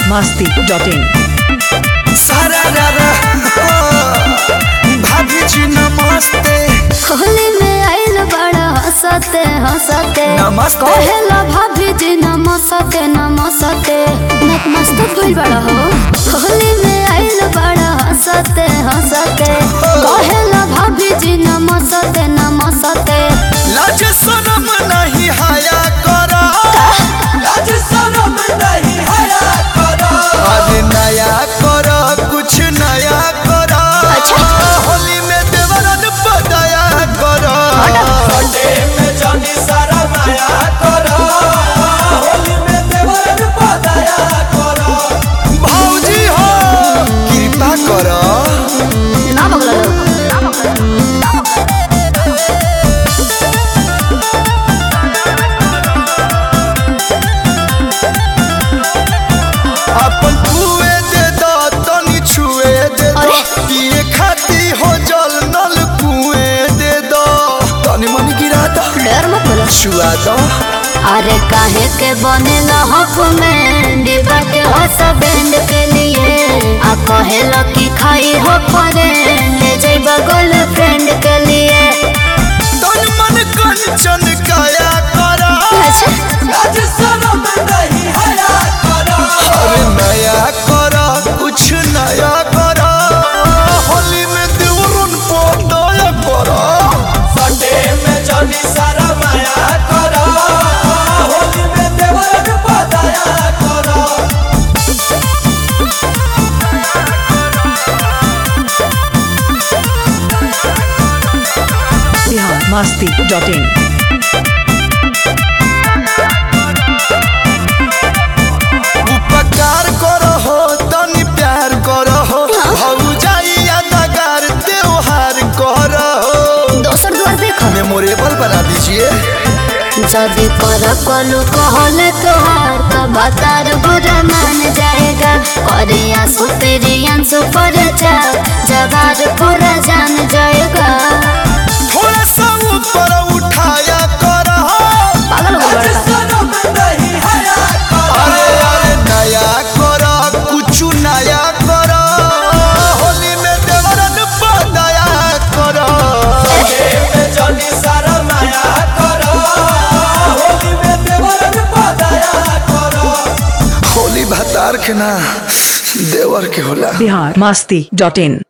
biharmasti.in सारा भाभी जी नमस्ते। होली में आइल बड़ा हंसते हंसते नमस्ते। कहेला भाभी जी नमस्ते नमस्ते मस्त भइल बड़ा हो। होली में आइल बड़ा हंसते हंसते कहेला भाभी जी नमस्ते नमस्ते। लाज शरम नहीं हाया करा, लाज शरम नहीं हाया करा। अरे नया करा कुछ नया करा। अच्छा। होली में देवरन बदाया करा। बर्थडे में जानी सारा नया करा। होली में देवरन बदाया करा। भौजी हो कृपा करा। ना बगल अपन कुए दे दो तनी छुए दे दो। अरे। पिए खाती हो जल नल कुए दे दो। तनी मनी गिरा दो डर मत बोलो। छुआ दो। अरे काहे के बनेला हक में डिब्बा के हो सब बैंड के लिए आ कहेला कि खाई हो परे ले जाइबा गर्लफ्रेंड के लिए। तन मन कंचन काया करा। अच्छा। लाज शरम नहीं हया करा। अरे नया करा कुछ नया करा। होली में देवरन बदाया करा। संडे में जानी सारा माया करा। होली में देवरन बदाया करा। biharmasti.in उपकार करो हो तनी प्यार करो हो। भौजाइया नगार त्योहार करो हो। दोसर द्वार देखो मेमोरेबल बना दीजिए। जब कर कलू कहले तोहार तो बतार बुरा मान जाएगा। करिया सुपेरियन सुपर जा जवार पूरा जान जाएगा। थोड़ा सा ऊपर उठाया करो। पागल हो गया अरे अरे नया करो कुछ नया करो। होली में देवरन बदाया करो। जानी सारा नया करो। होली में देवरन बदाया करो। होली भतार के ना देवर के होला। biharmasti.in